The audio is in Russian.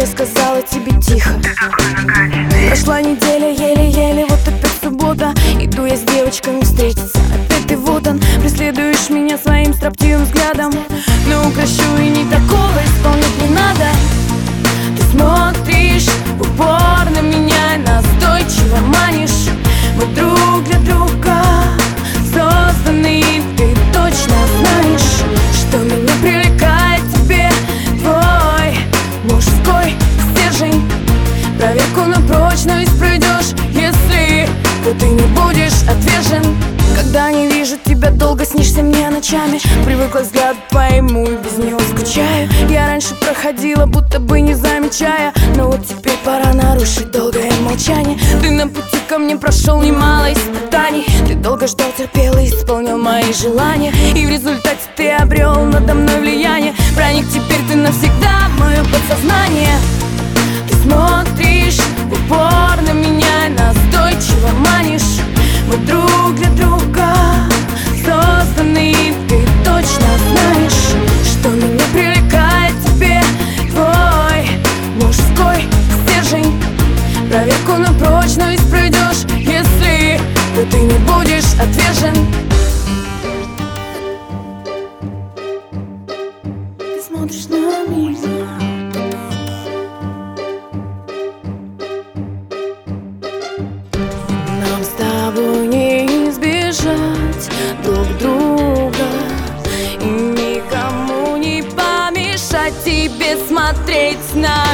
я сказала тебе тихо. Прошла неделя, еле-еле, вот опять суббота. Иду я с девочками встретиться, опять ты вот он. Преследуешь меня своим строптивым взглядом. Но укращу и не такого исполнить не надо. Ты смотришь в упор на меня, настойчиво манишь. Мы друг для друга созданы, и ты точно знаешь, что меня привлекает в тебе твой мужской стержень. Проверку на прочность пройдешь, если то ты не будешь отвержен. Когда не вижу тебя долго, снишься мне ночами. Привыкла к взгляду твоему и без него скучаю. Я раньше проходила, будто бы не замечая, но вот теперь пора нарушить долгое молчание. Ты на пути ко мне прошел немало испытаний. Ты долго ждал, терпел и исполнил мои желания. И в результате ты обрел надо мной влияние. Проник теперь ты навсегда в мое подсознание. Ты смотришь в упор на меня, настойчиво манишь. Мы друг для друга созданы, и ты точно знаешь, что меня привлекает в тебе твой мужской стержень. Проверку на прочность пройдешь, если то ты не будешь отвержен. Ты смотришь на меня. Нам с тобой не избежать друг друга, и никому не помешать тебе смотреть на